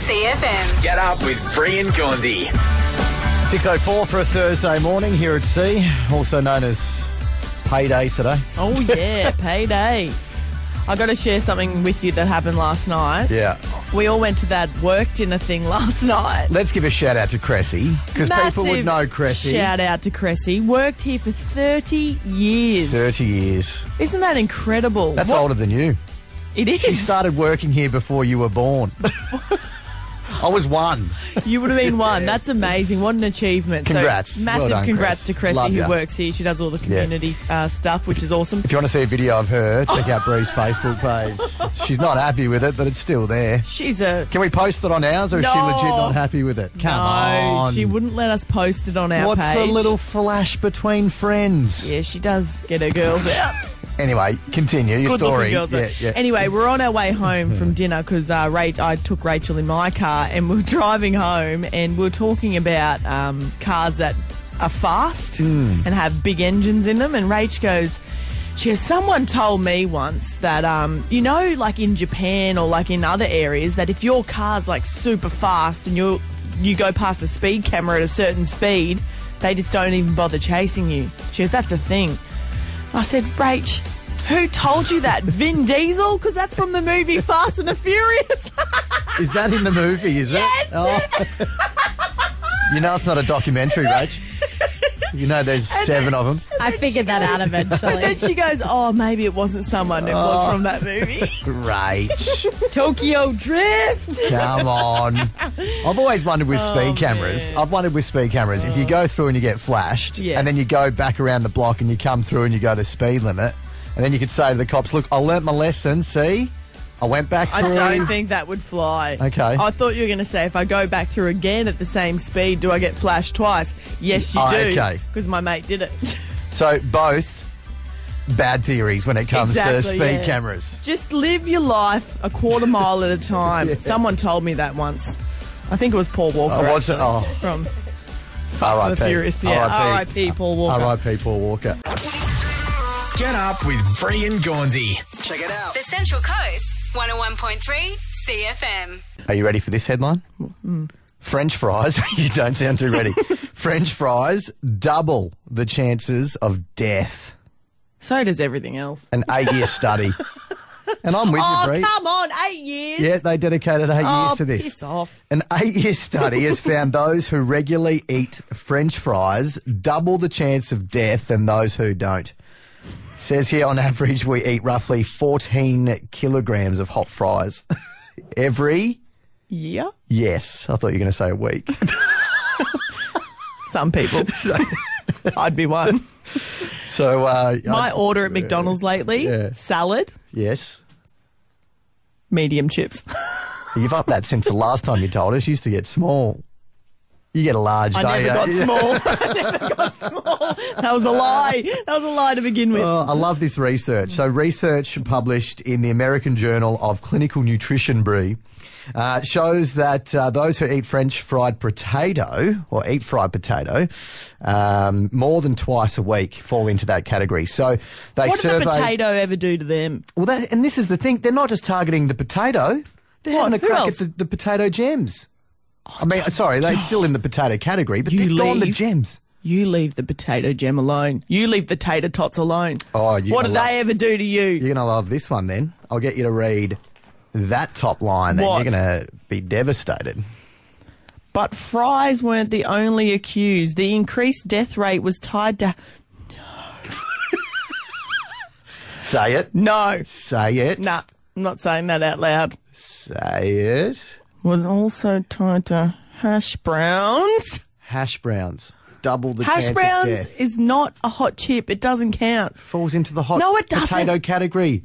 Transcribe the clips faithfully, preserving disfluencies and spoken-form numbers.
C F M. Get up with Free and Gandhi. six oh four for a Thursday morning here at Sea, also known as payday today. Oh, yeah, payday. I got to share something with you that happened last night. Yeah. We all went to that work dinner thing last night. Let's give a shout out to Cressy, because people would know Cressy. Shout out to Cressy. Worked here for thirty years. thirty years. Isn't that incredible? That's What- older than you. It is. She started working here before you were born. I was one. You would have been one. That's amazing. What an achievement. Congrats. So, massive Well done, congrats Cress. to Cressy, Love who ya. works here. She does all the community uh, stuff, which is awesome. If you want to see a video of her, check out Bree's Facebook page. She's not happy with it, but it's still there. She's a... Can we post it on ours, or is she No. legit not happy with it? Come no, on. she wouldn't let us post it on our What's page. a little flash between friends? Yeah, she does get her girls out. Anyway, continue your Good-looking story. girls. Yeah, yeah. Anyway, we're on our way home from dinner because uh, Rach, I took Rachel in my car and we we're driving home and we we're talking about um, cars that are fast Mm. and have big engines in them. And Rach goes, she goes, someone told me once that, um, you know, like in Japan or like in other areas, that if your car's like super fast and you you go past a speed camera at a certain speed, they just don't even bother chasing you. She goes, that's a thing. I said, Rach, who told you that? Vin Diesel? Because that's from the movie Fast and the Furious. Is that in the movie, is Yes. it? Oh. You know it's not a documentary, Rach. You know there's seven of them. I figured that out And then eventually. she goes, oh, maybe it wasn't someone. It was Oh. from that movie. Rach, Tokyo Drift. come on. I've always wondered with Oh, speed cameras, man. I've wondered with speed cameras, if you go through and you get flashed, Yes. and then you go back around the block and you come through and you go the speed limit, and then you could say to the cops, look, I learnt my lesson, see? I went back I through. don't think that would fly. Okay. I thought you were going to say, if I go back through again at the same speed, do I get flashed twice? Yes, you Oh, do. okay. Because my mate did it. So both bad theories when it comes to Exactly, speed yeah. cameras. Just live your life a quarter mile at a time. Yeah. Someone told me that once. I think it was Paul Walker. Oh, was it? actually, Oh. From R I the P. Furious. Yeah. R I P Paul Walker. R I P Paul Walker. Get up with Free and Gandhi. Check it out. The Central Coast, one oh one point three C F M. Are you ready for this headline? French fries. You don't sound too ready. French fries double the chances of death. So does everything else. An eight-year study. And I'm with Oh, you, Bree. come on. Eight years. Yeah, they dedicated eight oh, years to this. piss off. An eight-year study has found those who regularly eat French fries double the chance of death than those who don't. Says here, on average, we eat roughly fourteen kilograms of hot fries every... Yeah. Yes, I thought you were going to say a week. Some people. I'd be one. So, uh, My I- order at McDonald's lately, Yeah. salad, Yes. medium chips. You've upped that since the last time you told us. You used to get small. You get a large, I don't never got you? small. I never got small. That was a lie. That was a lie to begin with. Oh, I love this research. So research published in the American Journal of Clinical Nutrition, Bree, uh, shows that uh, those who eat French fried potato, or eat fried potato, um, more than twice a week fall into that category. So they what did survey... the potato ever do to them? Well, that, and this is the thing. They're not just targeting the potato. They're What? having a Who crack else? at the, the potato gems. I mean, sorry, they're still in the potato category, but You they've gone the leave. gems. You leave the potato gem alone. You leave the tater tots alone. Oh, you're what gonna did love- they ever do to you? You're going to love this one then. I'll get you to read that top line and What? you're going to be devastated. But fries weren't the only accused. The increased death rate was tied to... Say it. No. Say it. Nah, I'm not saying that out loud. Say it. Was also tied to hash browns. Hash browns. Double the Hash chance browns of death. is not a hot chip. It doesn't count. Falls into the hot No, it doesn't. potato category.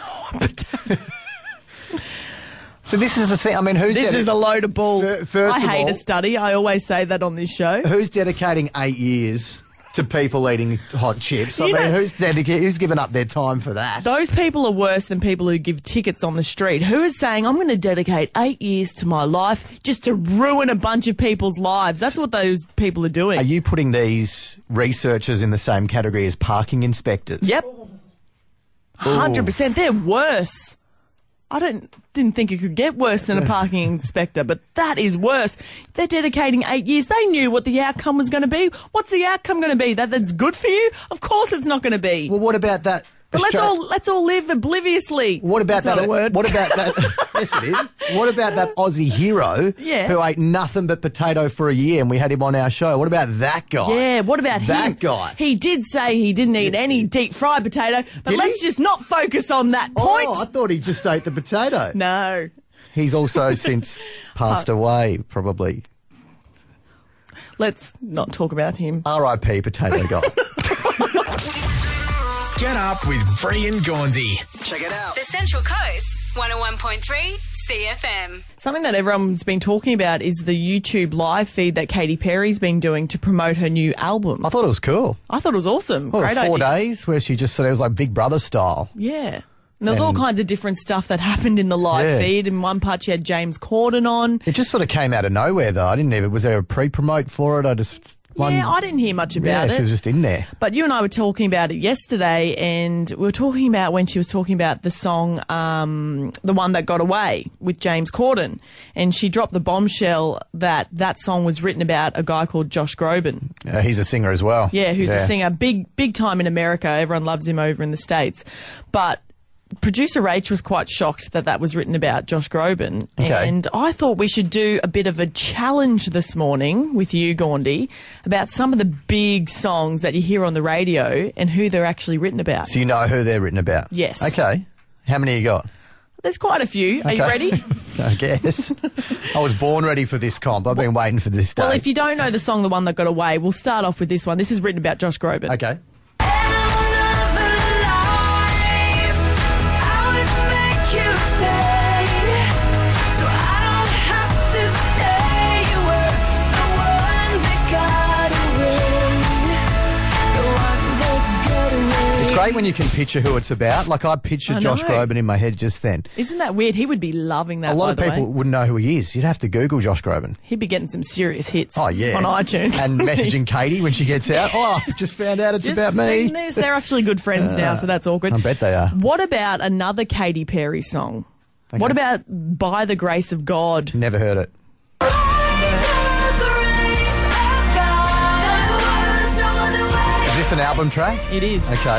So this is the thing. I mean, who's This dedi- is a load of bull. Fir- first I of hate all- a study. I always say that on this show. who's dedicating eight years to people eating hot chips? I You mean, know- who's dedicated? Who's given up their time for that? Those people are worse than people who give tickets on the street. Who is saying, I'm going to dedicate eight years to my life just to ruin a bunch of people's lives? That's what those people are doing. Are you putting these researchers in the same category as parking inspectors? Yep. one hundred percent. They're worse. I don't didn't think it could get worse than a parking inspector, but that is worse. They're dedicating eight years. They knew what the outcome was going to be. What's the outcome going to be? That that's good for you? Of course it's not going to be. Well, what about that? But let's Austra- all let's all live obliviously. What about That's that? not a word. What about that? Yes, it is. What about that Aussie hero Yeah. who ate nothing but potato for a year, and we had him on our show? What about that guy? Yeah, what about that him? guy? He did say he didn't eat any deep fried potato, but Did let's he? just not focus on that point. Oh, I thought he just ate the potato. No. He's also since passed away, probably. Let's not talk about him. R I P potato guy. Get up with Bree and Gaunsey. Check it out. The Central Coast, one oh one point three C F M. Something that everyone's been talking about is the YouTube live feed that Katy Perry's been doing to promote her new album. I thought it was cool. I thought it was awesome. Well, Great four idea. days where she just said it was like Big Brother style. Yeah. And there was all And- kinds of different stuff that happened in the live Yeah. feed. In one part, she had James Corden on. It just sort of came out of nowhere, though. I didn't even. Was there a pre-promote for it? I just. One, Yeah, I didn't hear much yeah, about she it. was just in there. But you and I were talking about it yesterday, and we were talking about when she was talking about the song, um, The One That Got Away with James Corden. And she dropped the bombshell that that song was written about a guy called Josh Groban. Uh, he's a singer as well. Yeah, who's a singer, big, big time in America. Everyone loves him over in the States. But producer Rach was quite shocked that that was written about Josh Groban. Okay. And I thought we should do a bit of a challenge this morning with you, Gaundy, about some of the big songs that you hear on the radio and who they're actually written about. So you know who they're written about? Yes. Okay. How many you got? There's quite a few. Are you Okay. ready? I guess. I was born ready for this comp. I've been waiting for this day. Well, if you don't know the song The One That Got Away, we'll start off with this one. This is written about Josh Groban. Okay. It's great when you can picture who it's about. Like, I pictured I Josh know. Groban in my head just then. Isn't that weird? He would be loving that, A lot by of the people way. wouldn't know who he is. You'd have to Google Josh Groban. He'd be getting some serious hits Oh, yeah. on iTunes. And messaging Katie when she gets out. Oh, just found out it's Just about me. seen this. They're actually good friends now, so that's awkward. I bet they are. What about another Katy Perry song? What about By the Grace of God? Never heard it. Is this an album track? It is. Okay.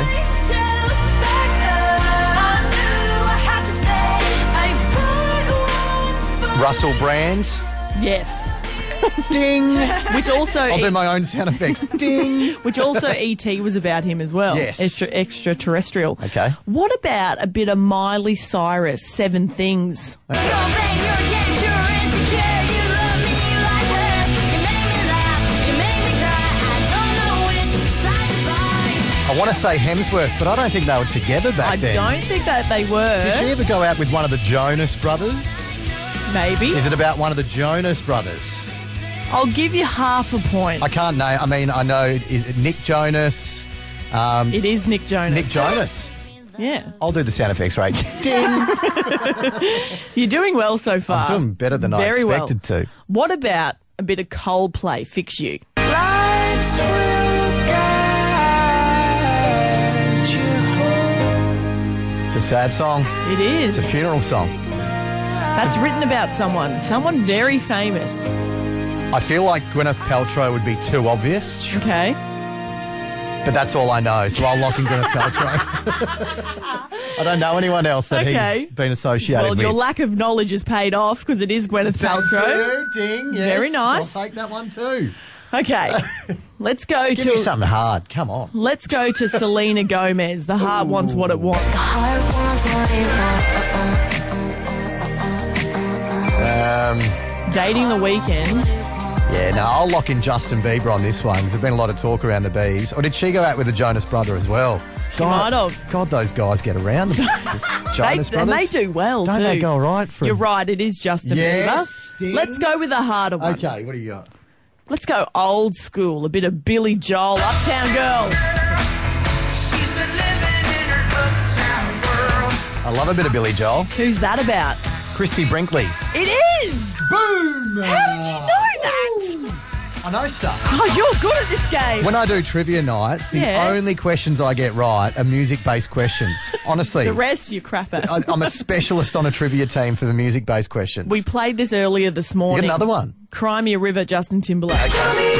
Russell Brand. Yes. Ding. Which also I'll do my own sound effects. Ding. which also E T was about him as well. Yes. Extra, extraterrestrial. Okay. What about a bit of Miley Cyrus, Seven Things? I want to say Hemsworth, but I don't think they were together back I then. don't think that they were. Did she ever go out with one of the Jonas Brothers? Maybe. Is it about one of the Jonas Brothers? I'll give you half a point. I can't name. I mean, I know is it Nick Jonas. Um, It is Nick Jonas. Nick Jonas. Yeah. I'll do the sound effects, right? Ding. You're doing well so far. I'm doing better than I Very expected well. to. What about a bit of Coldplay, Fix You? Lights will guide you home. It's a sad song. It is. It's a funeral song. That's written about someone. Someone very famous. I feel like Gwyneth Paltrow would be too obvious, Okay. but that's all I know, so I'll lock in Gwyneth Paltrow. I don't know anyone else that Okay. he's been associated Well, with. your lack of knowledge has paid off because it is Gwyneth Paltrow. Ding, yes. Very nice. I'll take that one too. Okay. Let's go Give me to something hard. Come on. Let's go to Selena Gomez. The heart wants what it wants. Um, Dating the Weekend. yeah, no, I'll lock in Justin Bieber on this one. There's been a lot of talk around the Biebs. Or did she go out with the Jonas Brother as well? She might have. God, those guys get around. They, Jonas and Brothers. they do well Don't too. they go all right for You're right, it is Justin Yes, Bieber. Sting. Let's go with a harder one. Okay, what do you got? Let's go old school. A bit of Billy Joel, Uptown Girl. She's been living in her uptown world. I love a bit of Billy Joel. Who's that about? Christy Brinkley. It is! Boom! How did you know that? I know stuff. Oh, you're good at this game. When I do trivia nights, the Yeah. only questions I get right are music-based questions. Honestly. The rest you crap at. I, I'm a specialist on a trivia team for the music-based questions. We played this earlier this You morning. got another one? Cry Me a River, Justin Timberlake.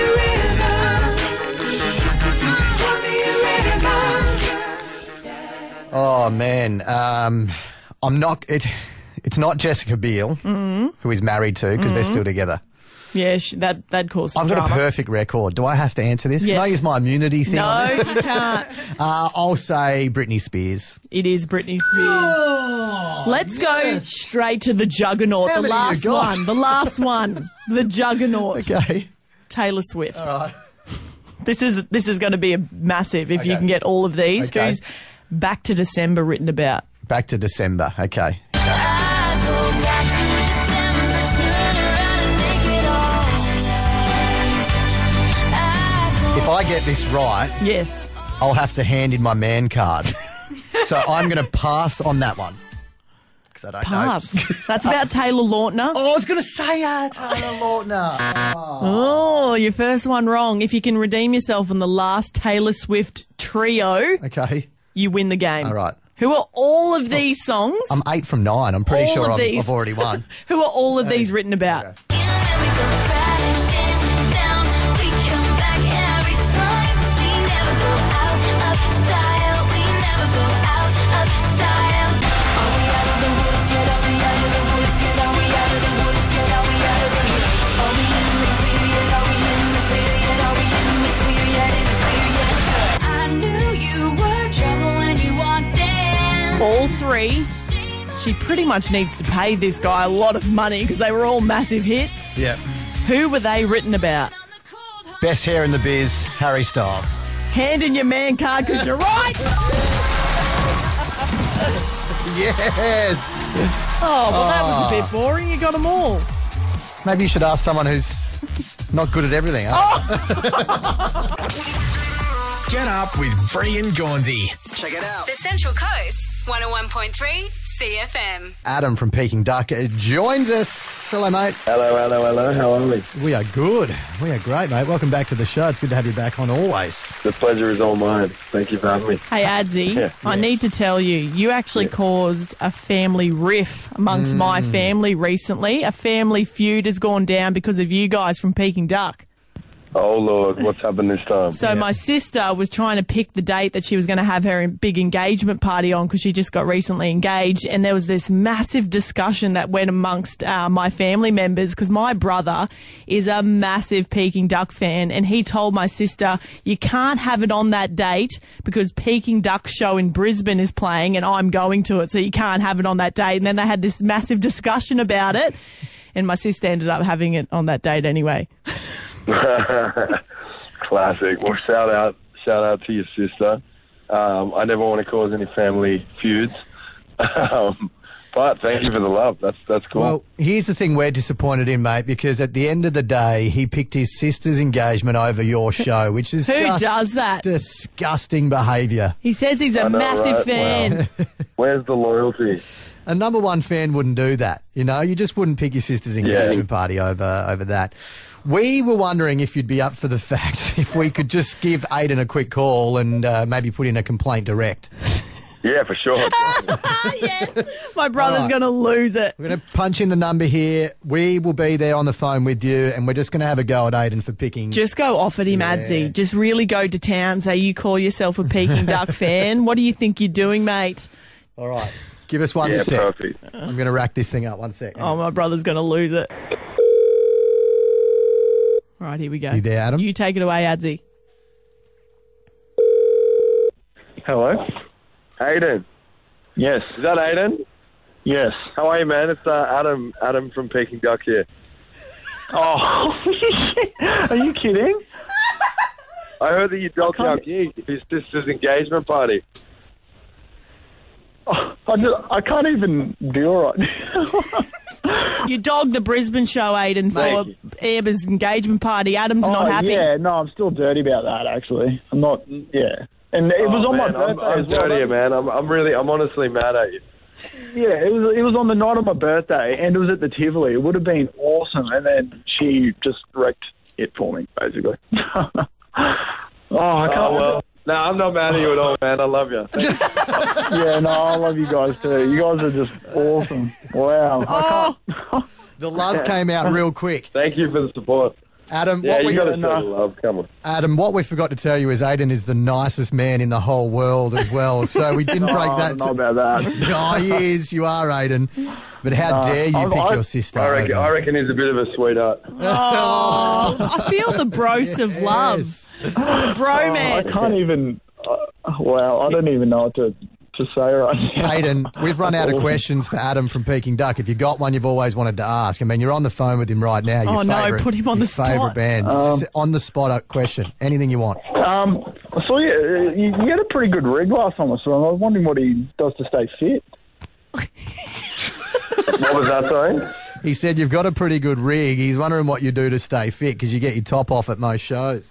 Oh, man. Um, I'm not... It, it's not Jessica Biel, Mm-hmm. who he's married to, because they're still together. Yeah, sh- that, that'd cause some I've got drama. a perfect record. Do I have to answer this? Can Yes. I use my immunity thing? No, on it? you can't. Uh, I'll say Britney Spears. It is Britney Spears. Let's go straight to the juggernaut, How the many you last got? one, the last one, the juggernaut, Okay. Taylor Swift. All right. This is this is going to be a massive if you Okay. can get all of these. Okay. Who's Back to December written about? Back to December. Okay. I go back to December, turn around and make it all right. I go If I get this right, Yes. I'll have to hand in my man card. So I'm going to pass on that one. Because I don't Pass. know. That's about Taylor Lautner. Oh, I was going to say uh, Taylor Lautner. Oh, your first one wrong. If you can redeem yourself on the last Taylor Swift trio, Okay. you win the game. All right. Who are all of these songs? I'm eight from nine. I'm pretty All sure of I'm, these. I've already won. Who are all of these written about? Okay. and we go crashing down. We come back every time. We never go out of style. We never go out of style. Are we out of the woods yet? Are we out of the woods yet? Are we out of the woods yet? Are we out of the woods? Are we in the clear yet? Are we in the clear yet? Are we in the clear yet? In the clear yet? I knew you were trouble when you walked in. All three. She pretty much needs to pay this guy a lot of money because they were all massive hits. Yep. Who were they written about? Best hair in the biz, Harry Styles. Hand in your man card because you're right. Yes. Oh, well, that was a bit boring. You got them all. Maybe you should ask someone who's not good at everything. Huh? Get up with Bree and Gaunsey. Check it out. The Central Coast, one oh one point three C F M. Adam from Peking Duck uh, joins us. Hello, mate. Hello, hello, hello. How are we? We are good. We are great, mate. Welcome back to the show. It's good to have you back on always. The pleasure is all mine. Thank you for having me. Hey, Adzi, Yeah. I need to tell you, you actually caused a family riff amongst my family recently. A family feud has gone down because of you guys from Peking Duck. Oh, Lord, what's happened this time? So my sister was trying to pick the date that she was going to have her big engagement party on because she just got recently engaged, and there was this massive discussion that went amongst uh, my family members because my brother is a massive Peking Duck fan, and he told my sister, you can't have it on that date because Peking Duck show in Brisbane is playing and I'm going to it, so you can't have it on that date. And then they had this massive discussion about it, and my sister ended up having it on that date anyway. Classic. Well, shout out, shout out to your sister. Um, I never want to cause any family feuds, um, but thank you for the love. That's that's cool. Well, here's the thing we're disappointed in, mate, because at the end of the day, he picked his sister's engagement over your show, which is Who just does that? disgusting behaviour. He says he's a I know, massive right? fan. Wow. Where's the loyalty? A number one fan wouldn't do that. You know, you just wouldn't pick your sister's engagement party over over that. We were wondering if you'd be up for the fact if we could just give Aiden a quick call and uh, maybe put in a complaint direct. Yeah, for sure. Yes, my brother's All right. going to lose it. We're going to punch in the number here. We will be there on the phone with you, and we're just going to have a go at Aiden for picking. Just go off at him, Yeah. Adzi. Just really go to town. Say you call yourself a Peking Duck fan. What do you think you're doing, mate? All right. Give us one Yeah, sec. perfect. I'm going to rack this thing up. One sec. Oh, my brother's going to lose it. Right, here we go. You there, Adam? You take it away, Adzi. Hello? Aiden. Yes. Is that Aiden? Yes. How are you, man? It's uh, Adam Adam from Peking Duck here. Oh, are you kidding? I heard that you dropped our gig, his sister's engagement party. Oh, I, just, I can't even deal right now. You dogged the Brisbane show, Aiden, Thank for Amber's engagement party. Adam's oh, not happy. Yeah, no, I'm still dirty about that, actually. I'm not, yeah. And it was Oh, on man, my I'm, birthday I'm as well. dirtier, man. I'm, I'm really, I'm honestly mad at you. Yeah, it was it was on the night of my birthday, and it was at the Tivoli. It would have been awesome, and then she just wrecked it for me, basically. oh, I can't. Oh, well. No, I'm not mad at you at all, man. I love you. Yeah, no, I love you guys too. You guys are just awesome. Wow. Oh, The love came out real quick. Thank you for the support. Adam, Yeah, what you we got to no. show the love. Come on. Adam, what we forgot to tell you is Aiden is the nicest man in the whole world as well. So we didn't break Oh, I that. don't know about that. Oh, he is. You are, Aiden. But how dare you I- pick I- your sister? I reckon, over? I reckon he's a bit of a sweetheart. oh, I feel the brose of love. Yes. It's a I bromance. can't even. Uh, wow, I don't even know what to, to say right now. Aiden, we've run out of Awesome. questions for Adam from Peking Duck. If you got one you've always wanted to ask, I mean, you're on the phone with him right now. Your Oh, no, favourite, put him on your the spot. Favourite band. Um, Just on the spot uh, question. Anything you want. Um, I saw you, uh, you. You had a pretty good rig last time I saw him. I was wondering what he does to stay fit. What was that, sorry? He said you've got a pretty good rig. He's wondering what you do to stay fit because you get your top off at most shows.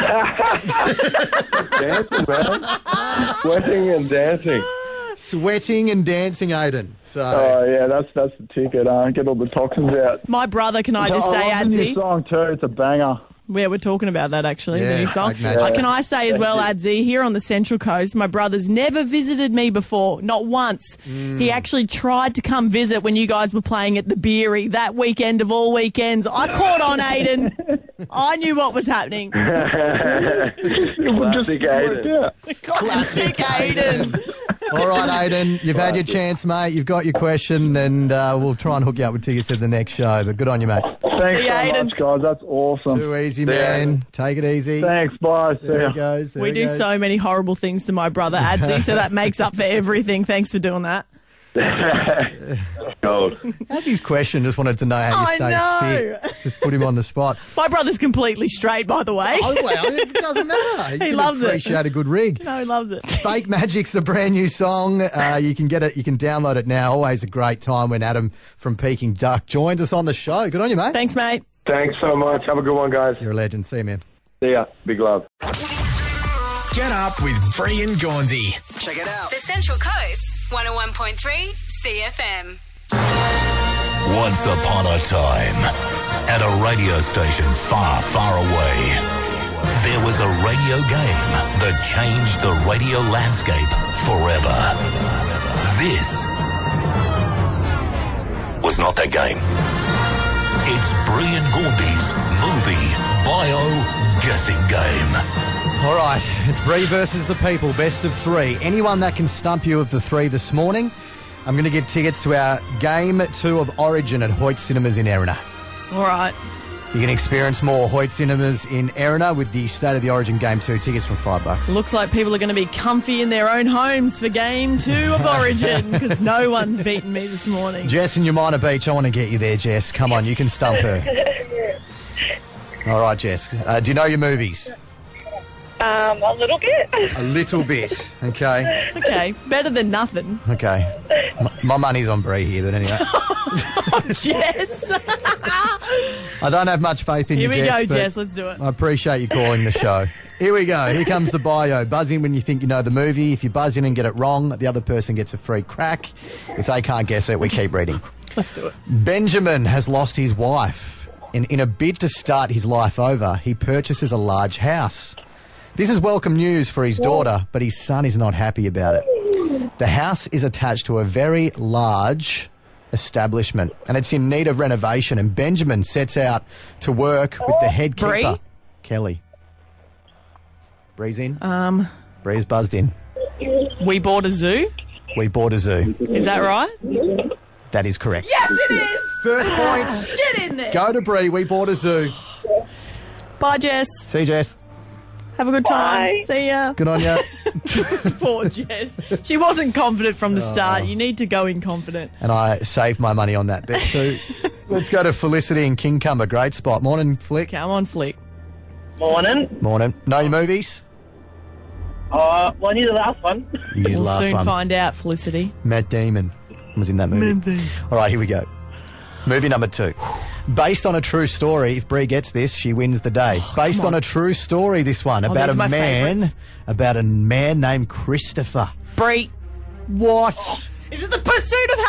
Dancing, man. Sweating and dancing. Sweating and dancing, Aiden. So Oh yeah, that's that's the ticket. Uh, get all the toxins out. My brother, can I just I say, love the new Adzi? song too. It's a banger. Yeah, we're talking about that actually, Yeah, the new song. Fake Magic. Uh, can I say as well, Adzi, here on the Central Coast, my brother's never visited me before, not once. Mm. He actually tried to come visit when you guys were playing at the Beery that weekend of all weekends. I caught on, Aiden. I knew what was happening. Classic Aiden. Yeah. Classic Aiden. all right, Aiden, you've had your chance, mate. You've got your question, and uh, we'll try and hook you up with tickets to the next show. But good on you, mate. Thanks See ya, so Aiden. much, guys. That's awesome. Too easy, man. Take it easy. Thanks. Bye. See There ya. he goes. There We he do goes. so many horrible things to my brother, Adzi, so that makes up for everything. Thanks for doing that. Gold. That's his question. Just wanted to know how you I stay know. fit. Just put him on the spot. My brother's completely straight, by the way. Oh, well, it doesn't matter. He can loves it. appreciate a good rig. No, he loves it. Fake Magic's the brand new song. Uh, you can get it. You can download it now. Always a great time when Adam from Peking Duck joins us on the show. Good on you, mate. Thanks, mate. Thanks so much. Have a good one, guys. You're a legend. See you, man. See ya. Big love. Get up with Bree and Gaunsey. Check it out. The Central Coast, one oh one point three C F M. Once upon a time, at a radio station far, far away, there was a radio game that changed the radio landscape forever. This was not that game. It's Bree and Gaundy's movie bio guessing game. All right, it's Bree versus the people, best of three. Anyone that can stump you of the three this morning, I'm going to give tickets to our Game two of Origin at Hoyt Cinemas in Erina. All right. You can experience more Hoyt Cinemas in Erina with the State of the Origin Game two tickets from five bucks. Looks like people are going to be comfy in their own homes for game two of Origin because no one's beaten me this morning. Jess in Umina Beach, I want to get you there, Jess. Come on, you can stump her. All right, Jess. Uh, do you know your movies? Um, a little bit. A little bit, okay? Okay, better than nothing. Okay. My, my money's on Bree here, but anyway. Jess. I don't have much faith in Here you, we Jess. go, but Jess. Let's do it. I appreciate you calling the show. Here we go. Here comes the bio. Buzz in when you think you know the movie. If you buzz in and get it wrong, the other person gets a free crack. If they can't guess it, we keep reading. Let's do it. Benjamin has lost his wife. And in a bid to start his life over, he purchases a large house. This is welcome news for his daughter, but his son is not happy about it. The house is attached to a very large establishment, and it's in need of renovation, and Benjamin sets out to work with the head keeper, Bree? Kelly. Bree's in. Um, Bree's buzzed in. we bought a zoo. We bought a zoo. Is that right? That is correct. Yes, it is. First points. Get in there. Go to Bree. We bought a zoo. Bye, Jess. See you, Jess. Have a good time. Bye. See ya. Good on you. Poor Jess. She wasn't confident from the start. You need to go in confident. And I saved my money on that bet too. Let's go to Felicity in Kingcumber. Great spot. Morning, Flick. Come on, Flick. Morning. Morning. Know your movies? Uh, well, I knew the last one. You knew the We'll last soon one. find out, Felicity. Matt Damon was in that movie. All right, here we go. Movie number two. Based on a true story, if Bree gets this, she wins the day. Based on. on. a true story, this one, Oh, about these a are my man, favourites. about a man named Christopher. Bree. What? Is it The Pursuit of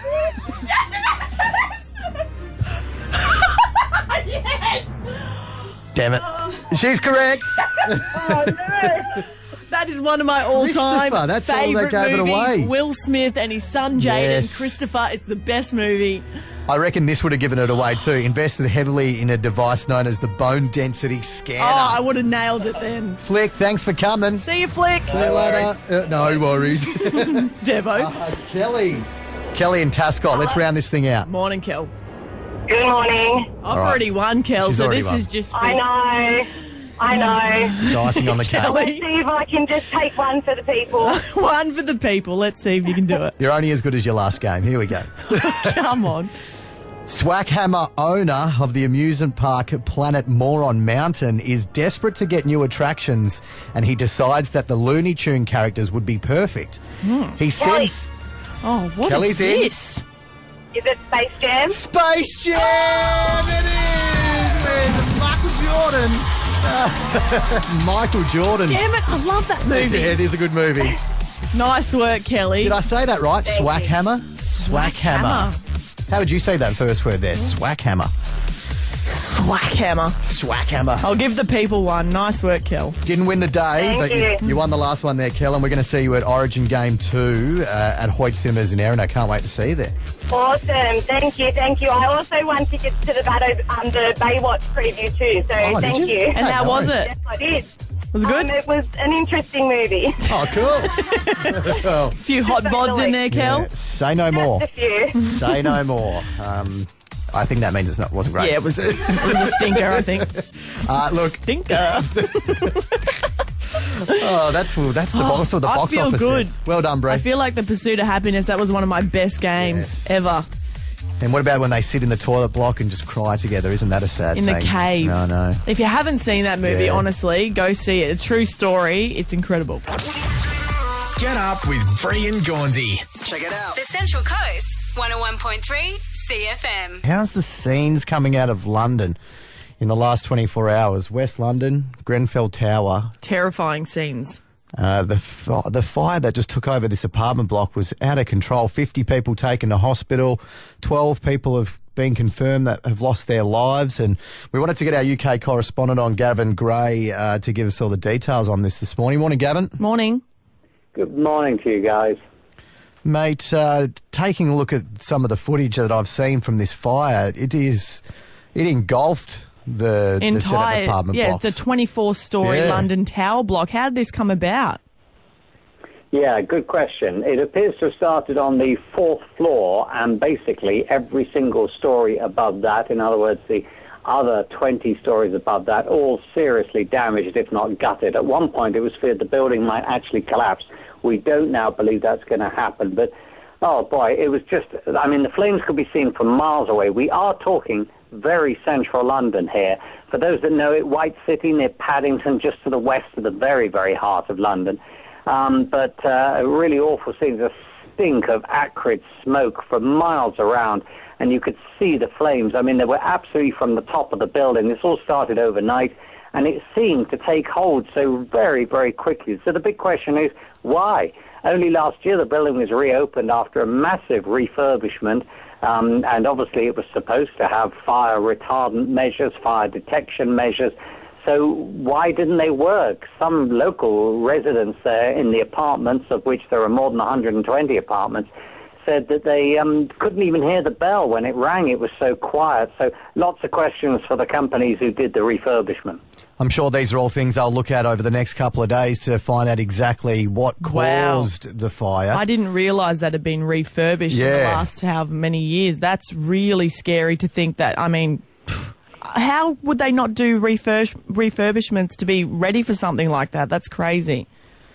Happiness? Yes, it is. Yes. Damn it. She's correct. Oh, no. That is one of my all-time Christopher, that's all they favourite gave it movies. away. Will Smith and his son Jaden. Yes. Christopher, it's the best movie. I reckon this would have given it away too. Invested heavily in a device known as the bone density scanner. Oh, I would have nailed it then. Flick, thanks for coming. See you, Flick. See you later. Uh, no worries. Devo. Uh, Kelly. Kelly and Tascott, let's round this thing out. Morning, Kel. Good morning. I've All right. already won, Kel, She's so already this won. is just for I know. I know. Just icing on the cake. Let's see if I can just take one for the people. one for the people. Let's see if you can do it. You're only as good as your last game. Here we go. Come on. Swackhammer, owner of the amusement park Planet Moron Mountain, is desperate to get new attractions, and he decides that the Looney Tune characters would be perfect. He sends... Oh, what Kelly's is in. this? Is it Space Jam? Space Jam! It is! There's Michael Jordan. Michael Jordan. Damn it, I love that movie. Yeah, it is a good movie. Nice work, Kelly. Did I say that right? Thank you. Swackhammer? Swackhammer. How would you say that first word there? Swackhammer. Swackhammer. Swackhammer. I'll give the people one. Nice work, Kel. Didn't win the day, Thank but you. you, you won the last one there, Kel, and we're going to see you at Origin Game two uh, at Hoyt Cinemas in Erin. I can't wait to see you there. Awesome. Thank you. Thank you. I also won tickets to the Battle, um, the Baywatch preview too, so Oh, did thank you? you. And how no. was it? Yes, I did. Was it good? Um, it was an interesting movie. Oh, cool. A few hot bods in there, Kel. Yeah, say no more. Just a few. Say no more. Um, I think that means it's not wasn't great. Yeah, it was, it was a stinker, I think. Uh, look, Stinker. oh, that's that's the box of the I box feel office. good. says. Well done, Bray. I feel like The Pursuit of Happiness, that was one of my best games Yes. ever. And what about when they sit in the toilet block and just cry together? Isn't that a sad In the thing? cave. No, no. If you haven't seen that movie, Yeah. honestly, go see it. A true story. It's incredible. Get up with Bree and Gaunsey. Check it out. The Central Coast, one oh one point three C F M. How's the scenes coming out of London in the last twenty-four hours? West London, Grenfell Tower. Terrifying scenes. Uh, the fi- the fire that just took over this apartment block was out of control. fifty people taken to hospital. twelve people have been confirmed that have lost their lives. And we wanted to get our U K correspondent on, Gavin Gray, uh, to give us all the details on this this morning. Morning, Gavin. Morning. Good morning to you guys. Mate, uh, taking a look at some of the footage that I've seen from this fire, it is it engulfed the, the set of Entire, apartment yeah, blocks. it's a twenty-four story Yeah. London tower block. How did this come about? Yeah, good question. It appears to have started on the fourth floor and basically every single story above that, in other words, the other twenty stories above that, all seriously damaged, if not gutted. At one point, it was feared the building might actually collapse. We don't now believe that's going to happen, but oh boy, it was just, I mean, the flames could be seen from miles away. We are talking very central London here. For those that know it, White City near Paddington, just to the west of the very, very heart of London. Um, but uh, a really awful scene, a stink of acrid smoke for miles around, and you could see the flames. I mean, they were absolutely from the top of the building. This all started overnight, and it seemed to take hold so very, very quickly. So the big question is, why? Only last year the building was reopened after a massive refurbishment, um, and obviously it was supposed to have fire retardant measures, fire detection measures. So why didn't they work? Some local residents there in the apartments, of which there are more than one hundred twenty apartments, said that they um, couldn't even hear the bell when it rang. It was so quiet. So lots of questions for the companies who did the refurbishment. I'm sure these are all things I'll look at over the next couple of days to find out exactly what Wow. caused the fire. I didn't realise that had been refurbished in the Yeah. last however many years. That's really scary to think that. I mean, how would they not do refurb- refurbishments to be ready for something like that? That's crazy.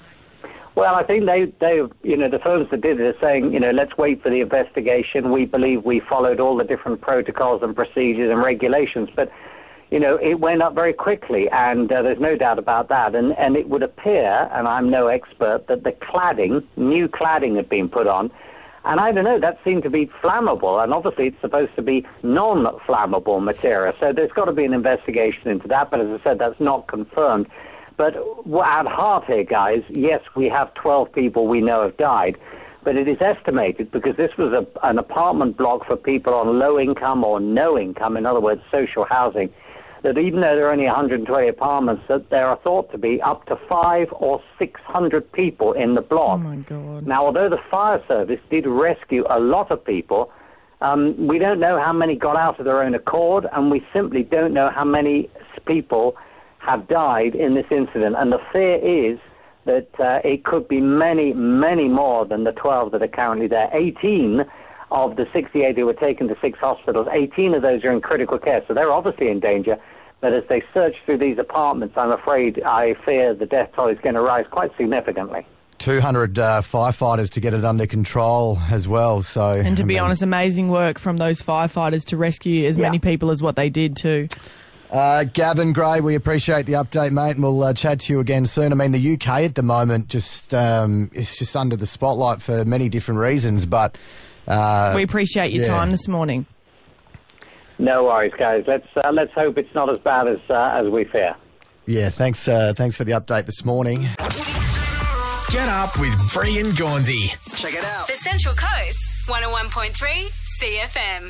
Well, I think they, they, you know, the firms that did it are saying, you know, let's wait for the investigation. We believe we followed all the different protocols and procedures and regulations, but, you know, it went up very quickly, and uh, there's no doubt about that. And, and it would appear, and I'm no expert, that the cladding, new cladding had been put on, and I don't know, that seemed to be flammable, and obviously it's supposed to be non-flammable material. So there's got to be an investigation into that, but as I said, that's not confirmed. But at heart here, guys, yes, we have twelve people we know have died, but it is estimated, because this was a, an apartment block for people on low income or no income, in other words, social housing, that even though there are only one hundred twenty apartments, that there are thought to be up to five or six hundred people in the block. Oh, my God. Now, although the fire service did rescue a lot of people, um, we don't know how many got out of their own accord, and we simply don't know how many people have died in this incident. And the fear is that uh, it could be many, many more than the twelve that are currently there. eighteen of the sixty-eight who were taken to six hospitals, eighteen of those are in critical care, so they're obviously in danger. But as they search through these apartments, I'm afraid, I fear the death toll is going to rise quite significantly. two hundred uh, firefighters to get it under control as well. So, And to I be mean, honest, amazing work from those firefighters to rescue as Yeah. many people as what they did too. Uh, Gavin Gray, we appreciate the update, mate, and we'll uh, chat to you again soon. I mean, the U K at the moment just um, it's just under the spotlight for many different reasons, but uh, We appreciate your yeah. time this morning. No worries, guys. Let's uh, let's hope it's not as bad as uh, as we fear. yeah, thanks, uh, thanks for the update this morning. Get up with Bree and Gaunsey. The Central Coast, one oh one point three C F M.